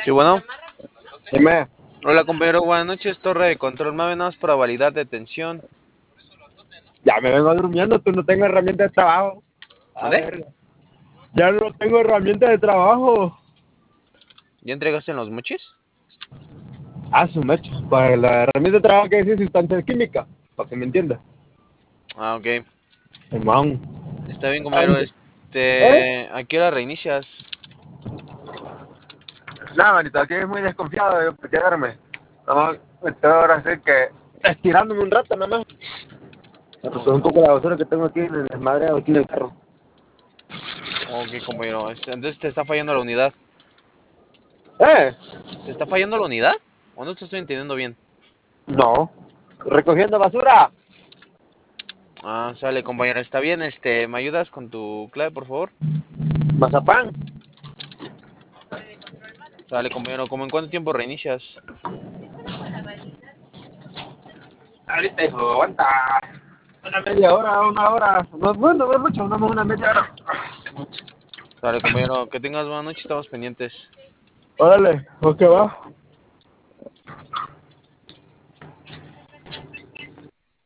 Sí, bueno. Dime. Hola, compañero, buenas noches. Torre de control, más menos para validar detención. Ya me vengo durmiendo, tú no tengo herramienta de trabajo. A ¿Vale? ver. Ya no tengo herramienta de trabajo. ¿Ya entregaste en los mochis? Ah, su mecha. Para la herramienta de trabajo que dice sustancia química. Para que me entienda. Ah, ok. Hermano. Está bien, compañero. ¿Eh? ¿A qué hora reinicias? Nada, manito, aquí es muy desconfiado de quedarme. Nada más, me tengo ahora así que estirándome un rato nada más. Me Ok, pasó un poco la basura que tengo aquí en el desmadre, aquí en el carro. ok, compañero. Entonces te está fallando la unidad. ¿Eh? ¿Te está fallando la unidad? ¿O no te estoy entendiendo bien? No. Recogiendo basura. Ah, sale, compañero. Está bien. ¿Me ayudas con tu clave, por favor? Mazapán. Sale, compañero. ¿Cómo en cuánto tiempo reinicias? Ahorita, hijo, aguanta. Una media hora, una hora. No, bueno, no es mucho, una media hora. Sale, compañero. Que tengas buena noche. Estamos pendientes. Órale, ¿o qué va?